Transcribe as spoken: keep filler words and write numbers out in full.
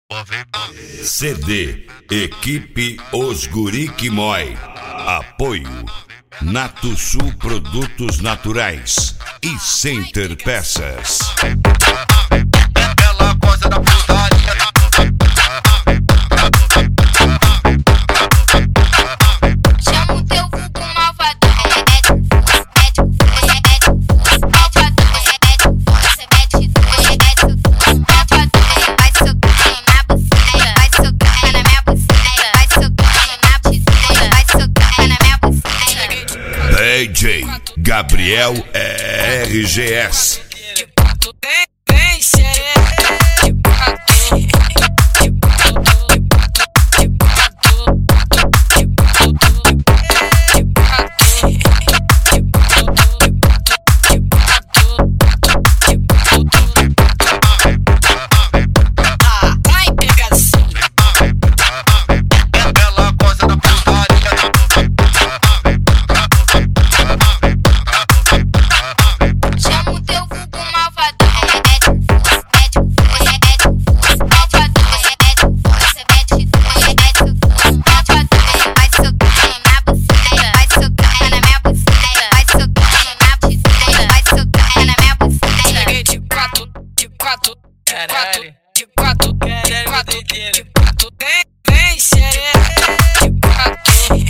C D Equipe Os Guri Que Mói. Apoio Nato Sul Produtos Naturais e Center Peças. Ela gosta da putaria. Chama o teu vulgo malvadão. Mete mete mete malvadão. Mete mete mete malvadão. Vai socando na buceta, vai socando na minha buceta, vai socando na buceta, vai socando na minha buceta. D J Gabriel R G S. Vem, xereca, de quatro, de quatro, de quatro, de quatro, de quatro, de quatro. Ah, vai pegar assim. Ela gosta da putaria. Chama o teu vulgo malvadão. Mete mete mete malvadão. Mete mete mete malvadão. Vai socando na buceta, vai socando na minha buceta, vai socando na buceta, vai socando na minha buceta. Cheguei de quatro, de quatro, de quatro, de quatro, de quatro, de quatro. Vem, vem, xereca, de quatro.